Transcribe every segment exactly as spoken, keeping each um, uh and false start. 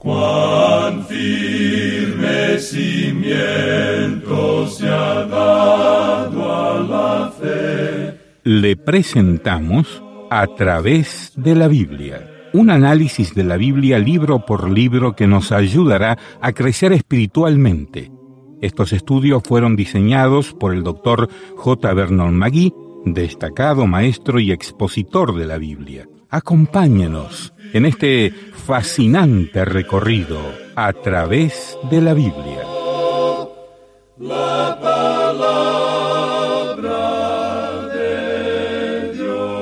Cuán firme cimiento se ha dado a la fe. Le presentamos A través de la Biblia, un análisis de la Biblia libro por libro que nos ayudará a crecer espiritualmente. Estos estudios fueron diseñados por el doctor J. Vernon McGee, destacado maestro y expositor de la Biblia. Acompáñenos en este fascinante recorrido a través de la Biblia. La palabra de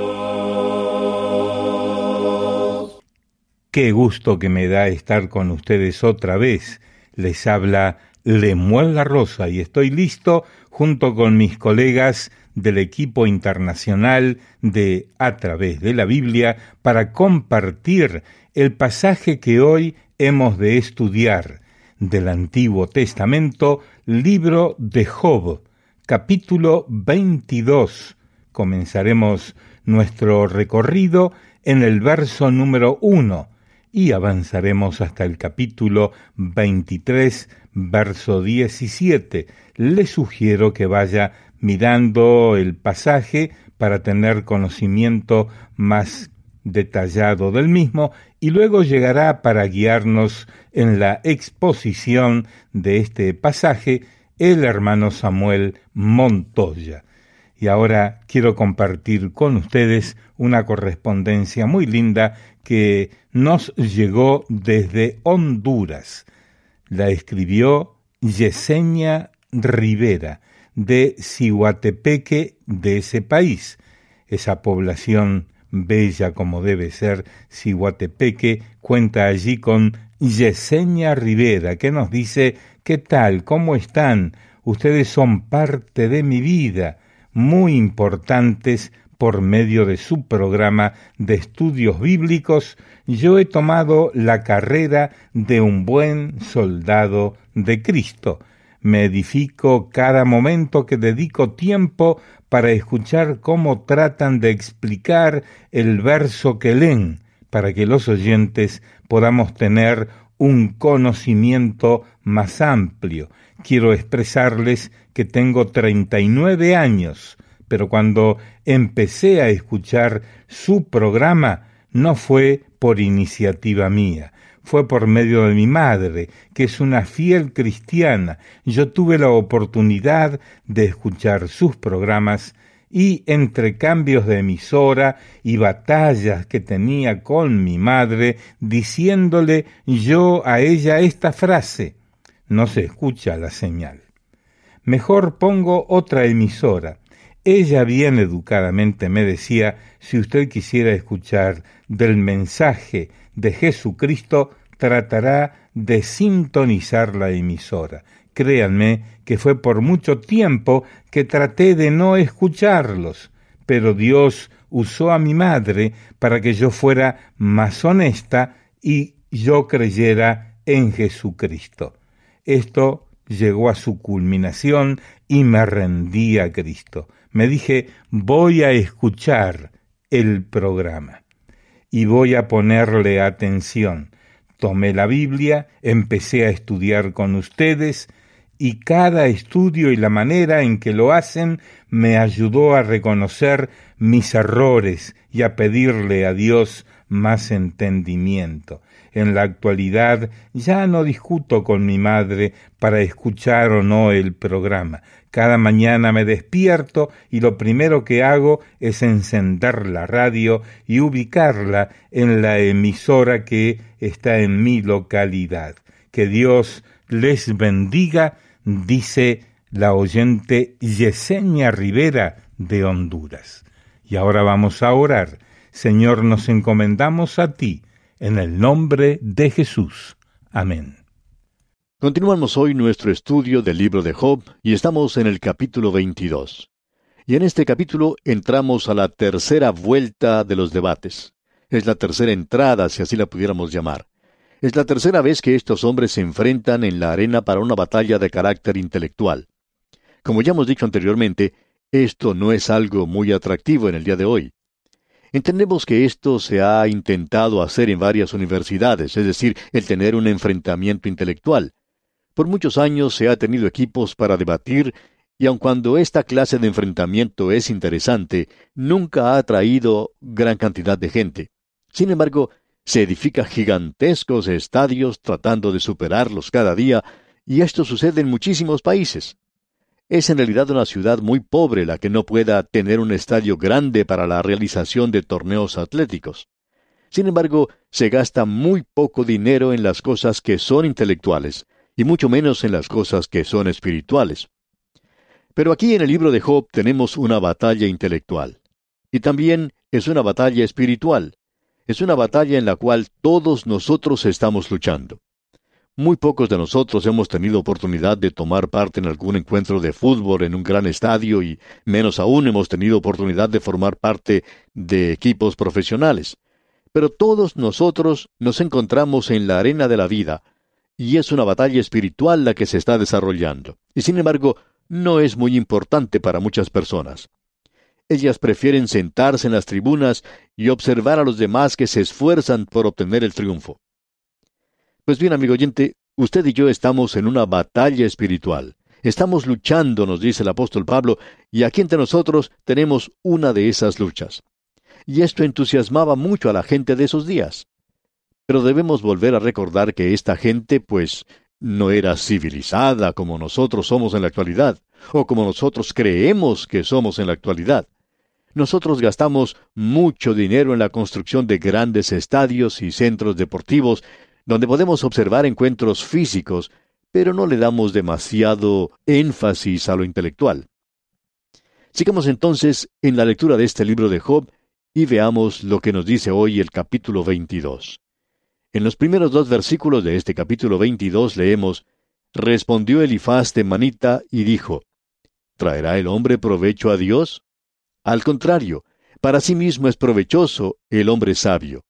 Dios. Qué gusto que me da estar con ustedes otra vez. Les habla Lemuel La Rosa y estoy listo junto con mis colegas del equipo internacional de A través de la Biblia para compartir el pasaje que hoy hemos de estudiar del Antiguo Testamento, libro de Job, capítulo veintidós. Comenzaremos nuestro recorrido en el verso número uno y avanzaremos hasta el capítulo veintitrés, verso diecisiete. Le sugiero que vaya mirando el pasaje para tener conocimiento más detallado del mismo y luego llegará para guiarnos en la exposición de este pasaje el hermano Samuel Montoya. Y ahora quiero compartir con ustedes una correspondencia muy linda que nos llegó desde Honduras. La escribió Yesenia Rivera, de Ciguatepeque, de ese país. Esa población bella como debe ser Ciguatepeque cuenta allí con Yesenia Rivera, que nos dice: ¿qué tal? ¿Cómo están? Ustedes son parte de mi vida, muy importantes por medio de su programa de estudios bíblicos. Yo he tomado la carrera de un buen soldado de Cristo. Me edifico cada momento que dedico tiempo para escuchar cómo tratan de explicar el verso que leen, para que los oyentes podamos tener un conocimiento más amplio. Quiero expresarles que tengo treinta y nueve años, pero cuando empecé a escuchar su programa no fue por iniciativa mía. Fue por medio de mi madre, que es una fiel cristiana. Yo tuve la oportunidad de escuchar sus programas y entre cambios de emisora y batallas que tenía con mi madre, diciéndole yo a ella esta frase: no se escucha la señal. Mejor pongo otra emisora. Ella bien educadamente me decía: si usted quisiera escuchar del mensaje de Jesucristo, tratará de sintonizar la emisora. Créanme que fue por mucho tiempo que traté de no escucharlos, pero Dios usó a mi madre para que yo fuera más honesta y yo creyera en Jesucristo. Esto llegó a su culminación y me rendí a Cristo. Me dije: voy a escuchar el programa y voy a ponerle atención. Tomé la Biblia, empecé a estudiar con ustedes y cada estudio y la manera en que lo hacen me ayudó a reconocer mis errores y a pedirle a Dios más entendimiento. En la actualidad ya no discuto con mi madre para escuchar o no el programa. Cada mañana me despierto y lo primero que hago es encender la radio y ubicarla en la emisora que está en mi localidad. Que Dios les bendiga, dice la oyente Yesenia Rivera de Honduras. Y ahora vamos a orar. Señor, nos encomendamos a ti, en el nombre de Jesús. Amén. Continuamos hoy nuestro estudio del libro de Job y estamos en el capítulo veintidós. Y en este capítulo entramos a la tercera vuelta de los debates. Es la tercera entrada, si así la pudiéramos llamar. Es la tercera vez que estos hombres se enfrentan en la arena para una batalla de carácter intelectual. Como ya hemos dicho anteriormente, esto no es algo muy atractivo en el día de hoy. Entendemos que esto se ha intentado hacer en varias universidades, es decir, el tener un enfrentamiento intelectual. Por muchos años se ha tenido equipos para debatir, y aun cuando esta clase de enfrentamiento es interesante, nunca ha atraído gran cantidad de gente. Sin embargo, se edifican gigantescos estadios tratando de superarlos cada día, y esto sucede en muchísimos países. Es en realidad una ciudad muy pobre la que no pueda tener un estadio grande para la realización de torneos atléticos. Sin embargo, se gasta muy poco dinero en las cosas que son intelectuales, y mucho menos en las cosas que son espirituales. Pero aquí en el libro de Job tenemos una batalla intelectual. Y también es una batalla espiritual. Es una batalla en la cual todos nosotros estamos luchando. Muy pocos de nosotros hemos tenido oportunidad de tomar parte en algún encuentro de fútbol en un gran estadio y menos aún hemos tenido oportunidad de formar parte de equipos profesionales. Pero todos nosotros nos encontramos en la arena de la vida y es una batalla espiritual la que se está desarrollando. Y sin embargo, no es muy importante para muchas personas. Ellas prefieren sentarse en las tribunas y observar a los demás que se esfuerzan por obtener el triunfo. Pues bien, amigo oyente, usted y yo estamos en una batalla espiritual. Estamos luchando, nos dice el apóstol Pablo, y aquí entre nosotros tenemos una de esas luchas. Y esto entusiasmaba mucho a la gente de esos días. Pero debemos volver a recordar que esta gente, pues, no era civilizada como nosotros somos en la actualidad, o como nosotros creemos que somos en la actualidad. Nosotros gastamos mucho dinero en la construcción de grandes estadios y centros deportivos, donde podemos observar encuentros físicos, pero no le damos demasiado énfasis a lo intelectual. Sigamos entonces en la lectura de este libro de Job y veamos lo que nos dice hoy el capítulo veintidós. En los primeros dos versículos de este capítulo veintidós leemos: Respondió Elifaz temanita y dijo: ¿Traerá el hombre provecho a Dios? Al contrario, para sí mismo es provechoso el hombre sabio.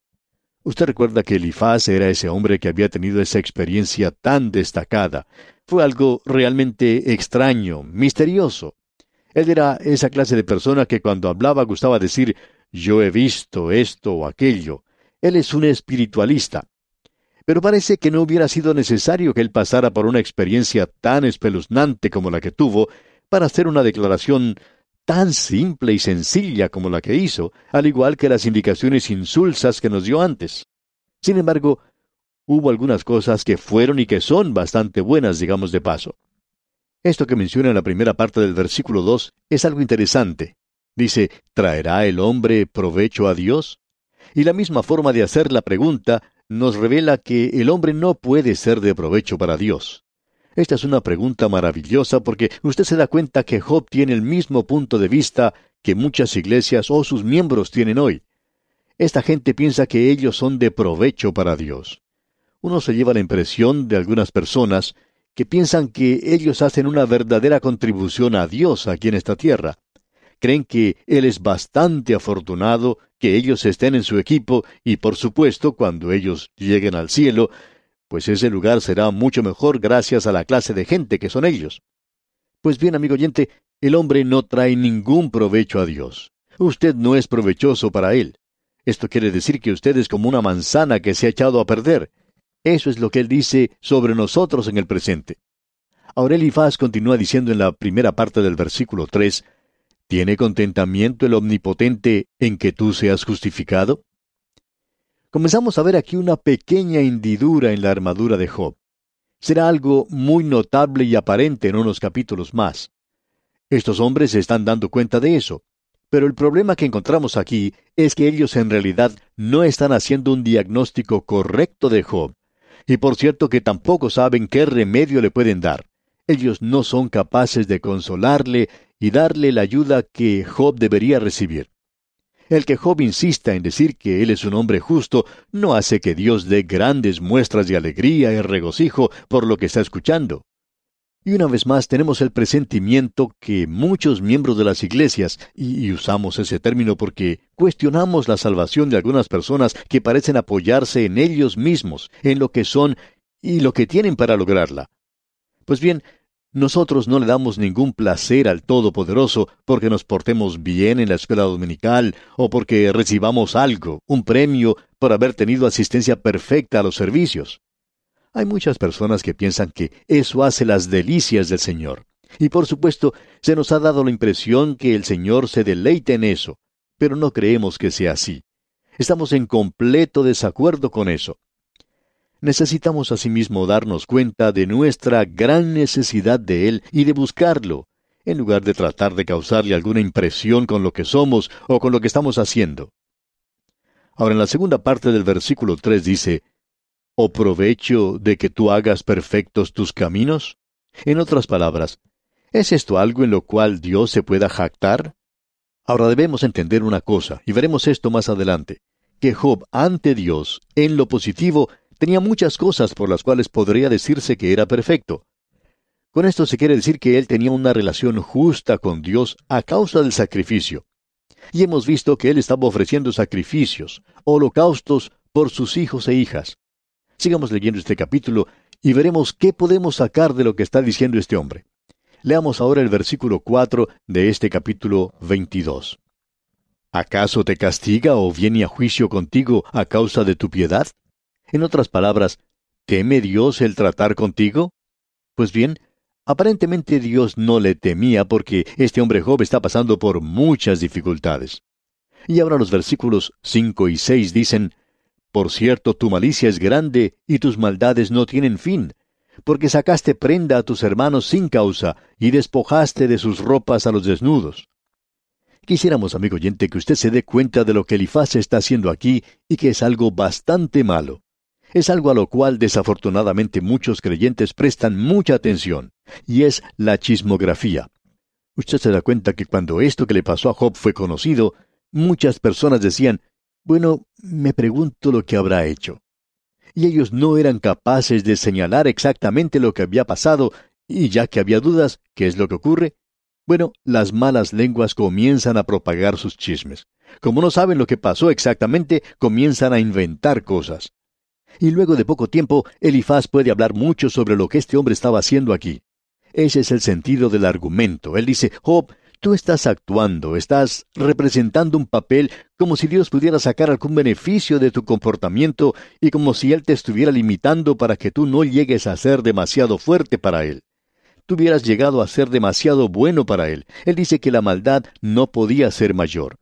Usted recuerda que Elifaz era ese hombre que había tenido esa experiencia tan destacada. Fue algo realmente extraño, misterioso. Él era esa clase de persona que cuando hablaba gustaba decir: yo he visto esto o aquello. Él es un espiritualista. Pero parece que no hubiera sido necesario que él pasara por una experiencia tan espeluznante como la que tuvo para hacer una declaración tan simple y sencilla como la que hizo, al igual que las indicaciones insulsas que nos dio antes. Sin embargo, hubo algunas cosas que fueron y que son bastante buenas, digamos de paso. Esto que menciona en la primera parte del versículo dos es algo interesante. Dice: ¿traerá el hombre provecho a Dios? Y la misma forma de hacer la pregunta nos revela que el hombre no puede ser de provecho para Dios. Esta es una pregunta maravillosa porque usted se da cuenta que Job tiene el mismo punto de vista que muchas iglesias o sus miembros tienen hoy. Esta gente piensa que ellos son de provecho para Dios. Uno se lleva la impresión de algunas personas que piensan que ellos hacen una verdadera contribución a Dios aquí en esta tierra. Creen que Él es bastante afortunado, que ellos estén en su equipo y, por supuesto, cuando ellos lleguen al cielo, pues ese lugar será mucho mejor gracias a la clase de gente que son ellos. Pues bien, amigo oyente, el hombre no trae ningún provecho a Dios. Usted no es provechoso para Él. Esto quiere decir que usted es como una manzana que se ha echado a perder. Eso es lo que Él dice sobre nosotros en el presente. Ahora Elifaz continúa diciendo en la primera parte del versículo tres, ¿tiene contentamiento el Omnipotente en que tú seas justificado? Comenzamos a ver aquí una pequeña hendidura en la armadura de Job. Será algo muy notable y aparente en unos capítulos más. Estos hombres se están dando cuenta de eso. Pero el problema que encontramos aquí es que ellos en realidad no están haciendo un diagnóstico correcto de Job. Y por cierto que tampoco saben qué remedio le pueden dar. Ellos no son capaces de consolarle y darle la ayuda que Job debería recibir. El que Job insista en decir que él es un hombre justo no hace que Dios dé grandes muestras de alegría y regocijo por lo que está escuchando. Y una vez más tenemos el presentimiento que muchos miembros de las iglesias, y, y usamos ese término porque cuestionamos la salvación de algunas personas que parecen apoyarse en ellos mismos, en lo que son y lo que tienen para lograrla. Pues bien, Nosotros no le damos ningún placer al Todopoderoso porque nos portemos bien en la escuela dominical o porque recibamos algo, un premio por haber tenido asistencia perfecta a los servicios. Hay muchas personas que piensan que eso hace las delicias del Señor. Y por supuesto, se nos ha dado la impresión que el Señor se deleita en eso, pero no creemos que sea así. Estamos en completo desacuerdo con eso. Necesitamos asimismo darnos cuenta de nuestra gran necesidad de Él y de buscarlo, en lugar de tratar de causarle alguna impresión con lo que somos o con lo que estamos haciendo. Ahora, en la segunda parte del versículo tres dice, ¿o provecho de que tú hagas perfectos tus caminos? En otras palabras, ¿es esto algo en lo cual Dios se pueda jactar? Ahora debemos entender una cosa, y veremos esto más adelante, que Job ante Dios, en lo positivo, tenía muchas cosas por las cuales podría decirse que era perfecto. Con esto se quiere decir que él tenía una relación justa con Dios a causa del sacrificio. Y hemos visto que él estaba ofreciendo sacrificios, holocaustos, por sus hijos e hijas. Sigamos leyendo este capítulo y veremos qué podemos sacar de lo que está diciendo este hombre. Leamos ahora el versículo cuatro de este capítulo veintidós. ¿Acaso te castiga o viene a juicio contigo a causa de tu piedad? En otras palabras, ¿teme Dios el tratar contigo? Pues bien, aparentemente Dios no le temía porque este hombre Job está pasando por muchas dificultades. Y ahora los versículos cinco y seis dicen, Por cierto, tu malicia es grande y tus maldades no tienen fin, porque sacaste prenda a tus hermanos sin causa y despojaste de sus ropas a los desnudos. Quisiéramos, amigo oyente, que usted se dé cuenta de lo que Elifaz está haciendo aquí y que es algo bastante malo. Es algo a lo cual desafortunadamente muchos creyentes prestan mucha atención, y es la chismografía. Usted se da cuenta que cuando esto que le pasó a Job fue conocido, muchas personas decían, bueno, me pregunto lo que habrá hecho. Y ellos no eran capaces de señalar exactamente lo que había pasado, y ya que había dudas, ¿qué es lo que ocurre? Bueno, las malas lenguas comienzan a propagar sus chismes. Como no saben lo que pasó exactamente, comienzan a inventar cosas. Y luego de poco tiempo, Elifaz puede hablar mucho sobre lo que este hombre estaba haciendo aquí. Ese es el sentido del argumento. Él dice, Job, tú estás actuando, estás representando un papel como si Dios pudiera sacar algún beneficio de tu comportamiento y como si Él te estuviera limitando para que tú no llegues a ser demasiado fuerte para Él. Tú hubieras llegado a ser demasiado bueno para Él. Él dice que la maldad no podía ser mayor.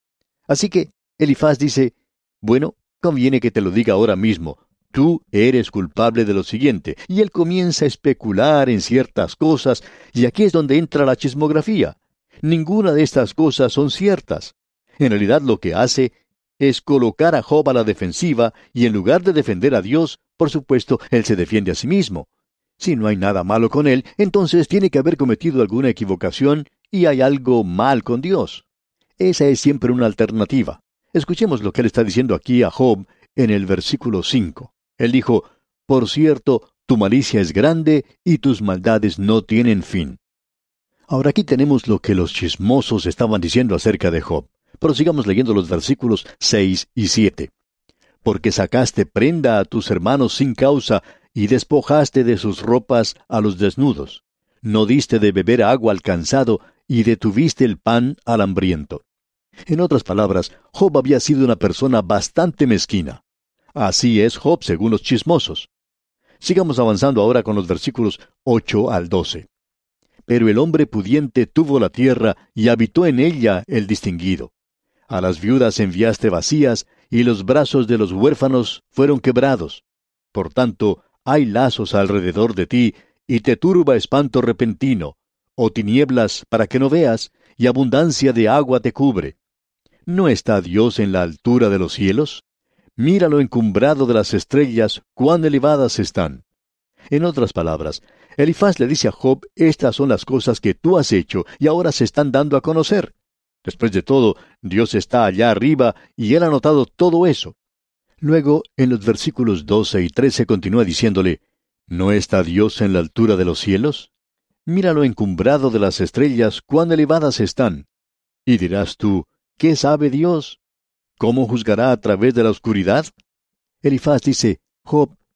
Así que Elifaz dice, bueno, conviene que te lo diga ahora mismo. Tú eres culpable de lo siguiente. Y él comienza a especular en ciertas cosas, y aquí es donde entra la chismografía. Ninguna de estas cosas son ciertas. En realidad lo que hace es colocar a Job a la defensiva, y en lugar de defender a Dios, por supuesto, él se defiende a sí mismo. Si no hay nada malo con él, entonces tiene que haber cometido alguna equivocación, y hay algo mal con Dios. Esa es siempre una alternativa. Escuchemos lo que él está diciendo aquí a Job en el versículo cinco. Él dijo, Por cierto, tu malicia es grande y tus maldades no tienen fin. Ahora aquí tenemos lo que los chismosos estaban diciendo acerca de Job. Pero sigamos leyendo los versículos seis y siete. Porque sacaste prenda a tus hermanos sin causa y despojaste de sus ropas a los desnudos. No diste de beber agua al cansado y detuviste el pan al hambriento. En otras palabras, Job había sido una persona bastante mezquina. Así es Job según los chismosos. Sigamos avanzando ahora con los versículos ocho al doce. Pero el hombre pudiente tuvo la tierra y habitó en ella el distinguido. A las viudas enviaste vacías y los brazos de los huérfanos fueron quebrados. Por tanto, hay lazos alrededor de ti y te turba espanto repentino, o tinieblas para que no veas, y abundancia de agua te cubre. ¿No está Dios en la altura de los cielos? Mira lo encumbrado de las estrellas, cuán elevadas están. En otras palabras, Elifaz le dice a Job, estas son las cosas que tú has hecho y ahora se están dando a conocer. Después de todo, Dios está allá arriba y él ha notado todo eso. Luego, en los versículos doce y trece continúa diciéndole, ¿no está Dios en la altura de los cielos? Mira lo encumbrado de las estrellas, cuán elevadas están. Y dirás tú, ¿qué sabe Dios? ¿Cómo juzgará a través de la oscuridad? Elifaz dice, Job,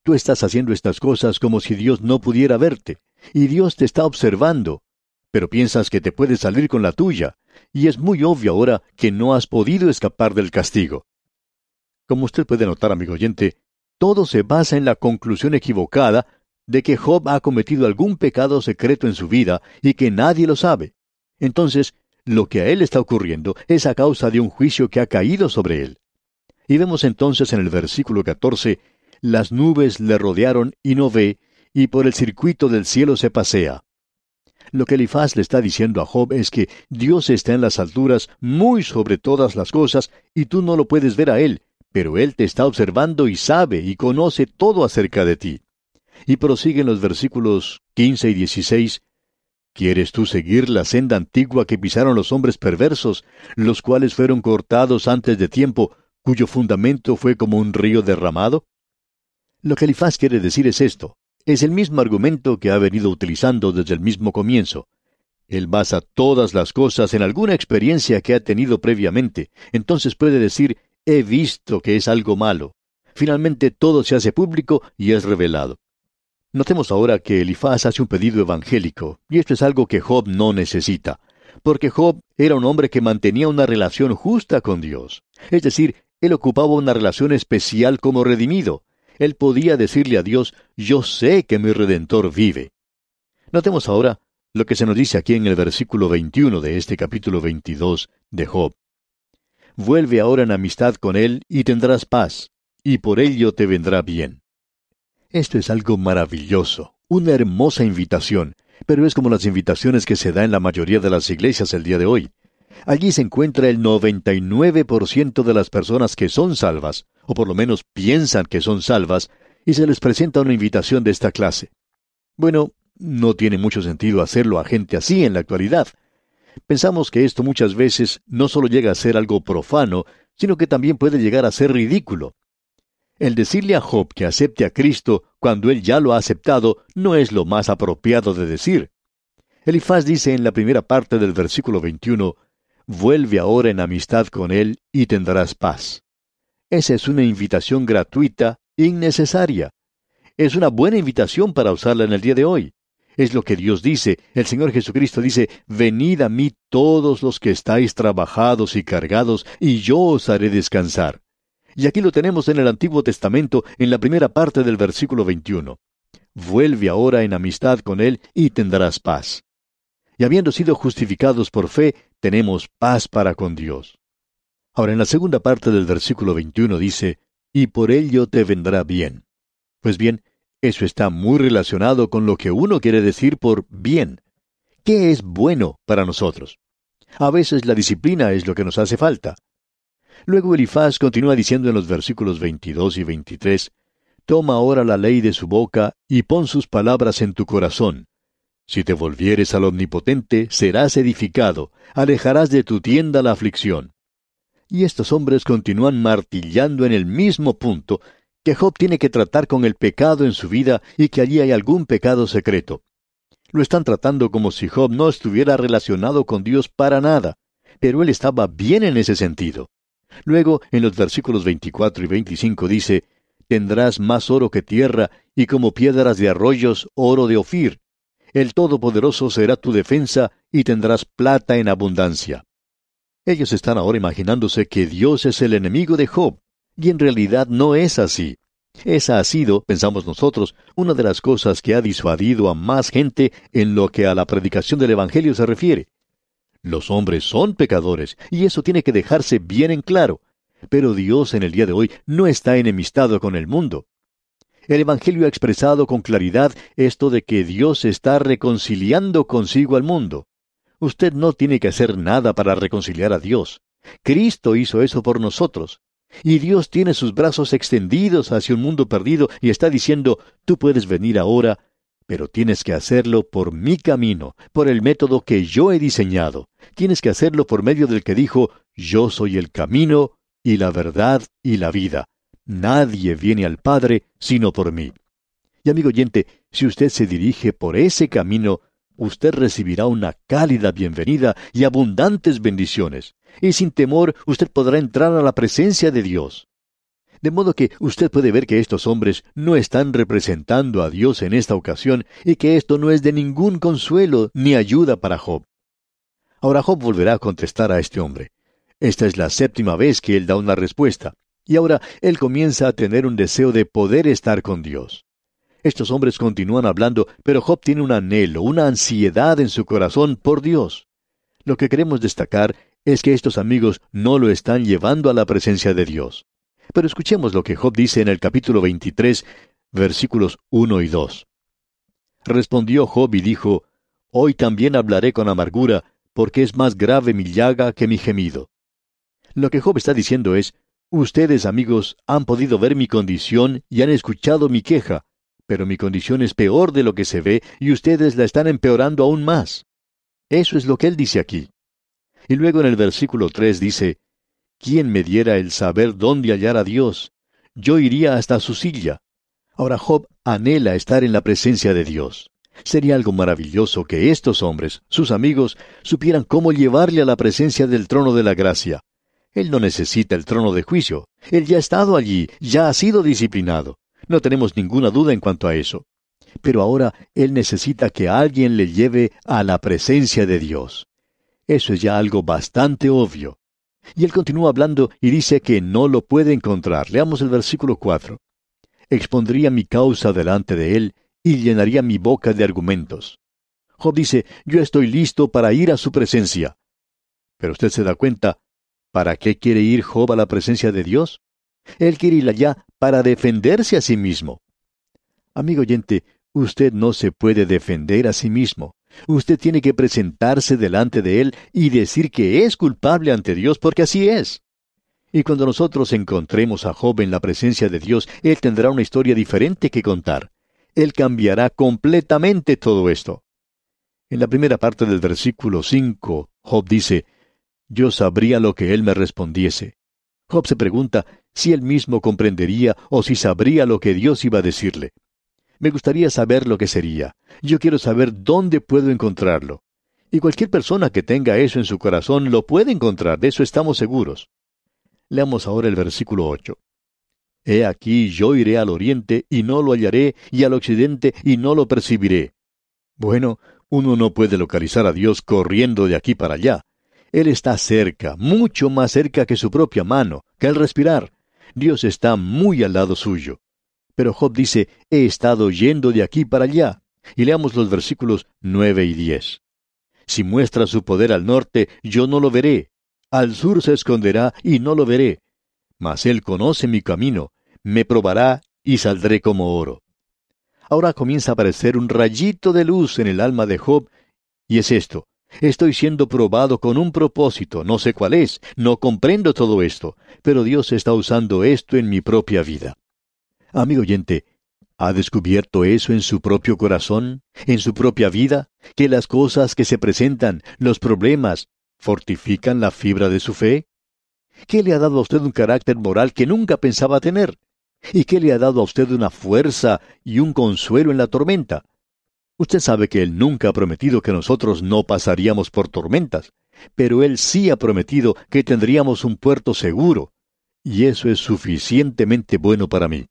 Tú estás haciendo estas cosas como si Dios no pudiera verte, y Dios te está observando, pero piensas que te puedes salir con la tuya, y es muy obvio ahora que no has podido escapar del castigo. Como usted puede notar, amigo oyente, todo se basa en la conclusión equivocada de que Job ha cometido algún pecado secreto en su vida y que nadie lo sabe. Entonces, lo que a él está ocurriendo es a causa de un juicio que ha caído sobre él. Y vemos entonces en el versículo catorce, las nubes le rodearon y no ve, y por el circuito del cielo se pasea. Lo que Elifaz le está diciendo a Job es que Dios está en las alturas muy sobre todas las cosas y tú no lo puedes ver a Él, pero Él te está observando y sabe y conoce todo acerca de ti. Y prosiguen los versículos quince y dieciséis. ¿Quieres tú seguir la senda antigua que pisaron los hombres perversos, los cuales fueron cortados antes de tiempo, cuyo fundamento fue como un río derramado? Lo que Elifaz quiere decir es esto. Es el mismo argumento que ha venido utilizando desde el mismo comienzo. Él basa todas las cosas en alguna experiencia que ha tenido previamente. Entonces puede decir, he visto que es algo malo. Finalmente todo se hace público y es revelado. Notemos ahora que Elifaz hace un pedido evangélico, y esto es algo que Job no necesita, porque Job era un hombre que mantenía una relación justa con Dios. Es decir, él ocupaba una relación especial como redimido. Él podía decirle a Dios, yo sé que mi Redentor vive. Notemos ahora lo que se nos dice aquí en el versículo veintiuno de este capítulo veintidós de Job. Vuelve ahora en amistad con él y tendrás paz, y por ello te vendrá bien. Esto es algo maravilloso, una hermosa invitación, pero es como las invitaciones que se da en la mayoría de las iglesias el día de hoy. Allí se encuentra el noventa y nueve por ciento de las personas que son salvas, o por lo menos piensan que son salvas, y se les presenta una invitación de esta clase. Bueno, no tiene mucho sentido hacerlo a gente así en la actualidad. Pensamos que esto muchas veces no solo llega a ser algo profano, sino que también puede llegar a ser ridículo. El decirle a Job que acepte a Cristo cuando él ya lo ha aceptado no es lo más apropiado de decir. Elifaz dice en la primera parte del versículo veintiuno, vuelve ahora en amistad con él y tendrás paz. Esa es una invitación gratuita, innecesaria. Es una buena invitación para usarla en el día de hoy. Es lo que Dios dice. El Señor Jesucristo dice, venid a mí todos los que estáis trabajados y cargados, y yo os haré descansar. Y aquí lo tenemos en el Antiguo Testamento, en la primera parte del versículo veintiuno. Vuelve ahora en amistad con él y tendrás paz. Y habiendo sido justificados por fe, tenemos paz para con Dios. Ahora, en la segunda parte del versículo veintiuno dice, y por ello te vendrá bien. Pues bien, eso está muy relacionado con lo que uno quiere decir por bien. ¿Qué es bueno para nosotros? A veces la disciplina es lo que nos hace falta. Luego Elifaz continúa diciendo en los versículos veintidós y veintitrés, toma ahora la ley de su boca y pon sus palabras en tu corazón. Si te volvieres al Omnipotente, serás edificado, alejarás de tu tienda la aflicción. Y estos hombres continúan martillando en el mismo punto, que Job tiene que tratar con el pecado en su vida y que allí hay algún pecado secreto. Lo están tratando como si Job no estuviera relacionado con Dios para nada, pero él estaba bien en ese sentido. Luego, en los versículos veinticuatro y veinticinco dice, tendrás más oro que tierra, y como piedras de arroyos, oro de Ofir. El Todopoderoso será tu defensa, y tendrás plata en abundancia. Ellos están ahora imaginándose que Dios es el enemigo de Job, y en realidad no es así. Esa ha sido, pensamos nosotros, una de las cosas que ha disuadido a más gente en lo que a la predicación del Evangelio se refiere. Los hombres son pecadores, y eso tiene que dejarse bien en claro. Pero Dios en el día de hoy no está enemistado con el mundo. El Evangelio ha expresado con claridad esto de que Dios está reconciliando consigo al mundo. Usted no tiene que hacer nada para reconciliar a Dios. Cristo hizo eso por nosotros. Y Dios tiene sus brazos extendidos hacia un mundo perdido y está diciendo, tú puedes venir ahora, pero tienes que hacerlo por mi camino, por el método que yo he diseñado. Tienes que hacerlo por medio del que dijo, yo soy el camino y la verdad y la vida. Nadie viene al Padre sino por mí. Y amigo oyente, si usted se dirige por ese camino, usted recibirá una cálida bienvenida y abundantes bendiciones. Y sin temor usted podrá entrar a la presencia de Dios. De modo que usted puede ver que estos hombres no están representando a Dios en esta ocasión y que esto no es de ningún consuelo ni ayuda para Job. Ahora Job volverá a contestar a este hombre. Esta es la séptima vez que él da una respuesta, y ahora él comienza a tener un deseo de poder estar con Dios. Estos hombres continúan hablando, pero Job tiene un anhelo, una ansiedad en su corazón por Dios. Lo que queremos destacar es que estos amigos no lo están llevando a la presencia de Dios. Pero escuchemos lo que Job dice en el capítulo veintitrés, versículos uno y dos. Respondió Job y dijo, «Hoy también hablaré con amargura, porque es más grave mi llaga que mi gemido». Lo que Job está diciendo es, ustedes, amigos, han podido ver mi condición y han escuchado mi queja, pero mi condición es peor de lo que se ve y ustedes la están empeorando aún más. Eso es lo que él dice aquí. Y luego en el versículo tres dice, «¿Quién me diera el saber dónde hallar a Dios? Yo iría hasta su silla». Ahora Job anhela estar en la presencia de Dios. Sería algo maravilloso que estos hombres, sus amigos, supieran cómo llevarle a la presencia del trono de la gracia. Él no necesita el trono de juicio. Él ya ha estado allí, ya ha sido disciplinado. No tenemos ninguna duda en cuanto a eso. Pero ahora él necesita que alguien le lleve a la presencia de Dios. Eso es ya algo bastante obvio. Y él continúa hablando y dice que no lo puede encontrar. Leamos el versículo cuatro. «Expondría mi causa delante de él y llenaría mi boca de argumentos». Job dice, yo estoy listo para ir a su presencia. Pero usted se da cuenta, ¿para qué quiere ir Job a la presencia de Dios? Él quiere ir allá para defenderse a sí mismo. Amigo oyente, usted no se puede defender a sí mismo. Usted tiene que presentarse delante de Él y decir que es culpable ante Dios, porque así es. Y cuando nosotros encontremos a Job en la presencia de Dios, él tendrá una historia diferente que contar. Él cambiará completamente todo esto. En la primera parte del versículo cinco, Job dice, «Yo sabría lo que él me respondiese». Job se pregunta si él mismo comprendería o si sabría lo que Dios iba a decirle. Me gustaría saber lo que sería. Yo quiero saber dónde puedo encontrarlo. Y cualquier persona que tenga eso en su corazón lo puede encontrar, de eso estamos seguros. Leamos ahora el versículo ocho. «He aquí yo iré al oriente y no lo hallaré, y al occidente y no lo percibiré». Bueno, uno no puede localizar a Dios corriendo de aquí para allá. Él está cerca, mucho más cerca que su propia mano, que al respirar. Dios está muy al lado suyo. Pero Job dice, he estado yendo de aquí para allá. Y leamos los versículos nueve y diez. «Si muestra su poder al norte, yo no lo veré. Al sur se esconderá y no lo veré. Mas él conoce mi camino, me probará y saldré como oro». Ahora comienza a aparecer un rayito de luz en el alma de Job, y es esto. Estoy siendo probado con un propósito, no sé cuál es, no comprendo todo esto, pero Dios está usando esto en mi propia vida. Amigo oyente, ¿ha descubierto eso en su propio corazón, en su propia vida, que las cosas que se presentan, los problemas, fortifican la fibra de su fe? ¿Qué le ha dado a usted un carácter moral que nunca pensaba tener? ¿Y qué le ha dado a usted una fuerza y un consuelo en la tormenta? Usted sabe que Él nunca ha prometido que nosotros no pasaríamos por tormentas, pero Él sí ha prometido que tendríamos un puerto seguro, y eso es suficientemente bueno para mí.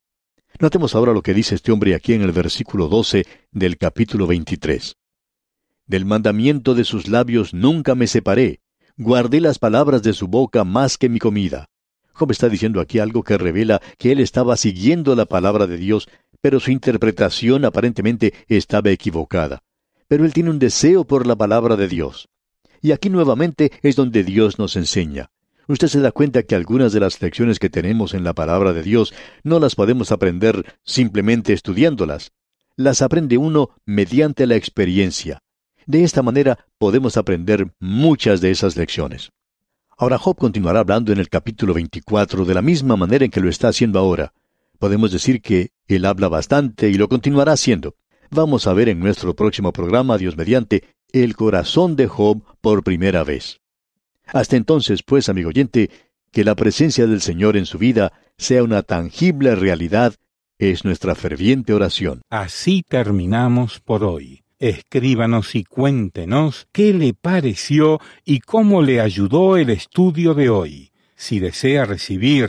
Notemos ahora lo que dice este hombre aquí en el versículo doce del capítulo veintitrés. «Del mandamiento de sus labios nunca me separé, guardé las palabras de su boca más que mi comida». Job está diciendo aquí algo que revela que él estaba siguiendo la palabra de Dios, pero su interpretación aparentemente estaba equivocada. Pero él tiene un deseo por la palabra de Dios. Y aquí nuevamente es donde Dios nos enseña. Usted se da cuenta que algunas de las lecciones que tenemos en la palabra de Dios no las podemos aprender simplemente estudiándolas. Las aprende uno mediante la experiencia. De esta manera podemos aprender muchas de esas lecciones. Ahora Job continuará hablando en el capítulo veinticuatro de la misma manera en que lo está haciendo ahora. Podemos decir que él habla bastante y lo continuará haciendo. Vamos a ver en nuestro próximo programa, Dios mediante, el corazón de Job por primera vez. Hasta entonces, pues, amigo oyente, que la presencia del Señor en su vida sea una tangible realidad, es nuestra ferviente oración. Así terminamos por hoy. Escríbanos y cuéntenos qué le pareció y cómo le ayudó el estudio de hoy. Si desea recibir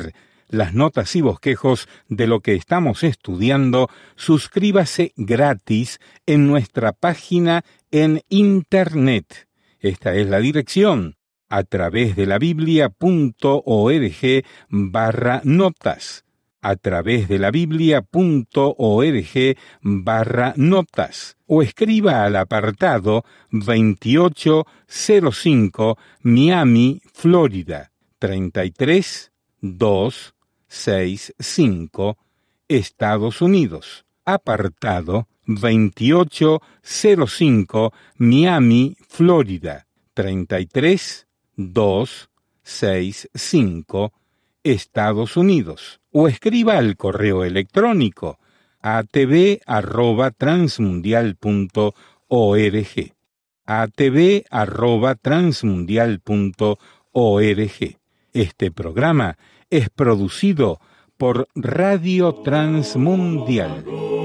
las notas y bosquejos de lo que estamos estudiando, suscríbase gratis en nuestra página en Internet. Esta es la dirección: a través de la biblia.org barra notas. A través de la biblia.org barra notas. O escriba al apartado veintiocho cero cinco Miami, Florida, treinta y tres mil doscientos sesenta y cinco, Estados Unidos. Apartado veintiocho cero cinco Miami, Florida, treinta y tres mil doscientos sesenta y cinco, Estados Unidos. O escriba al correo electrónico a t v arroba transmundial punto org. a t v arroba transmundial punto org. Este programa es producido por Radio Transmundial.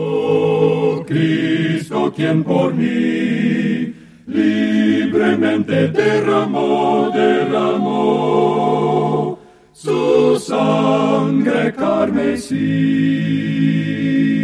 Cristo, quien por mí libremente derramó, derramó su sangre carmesí.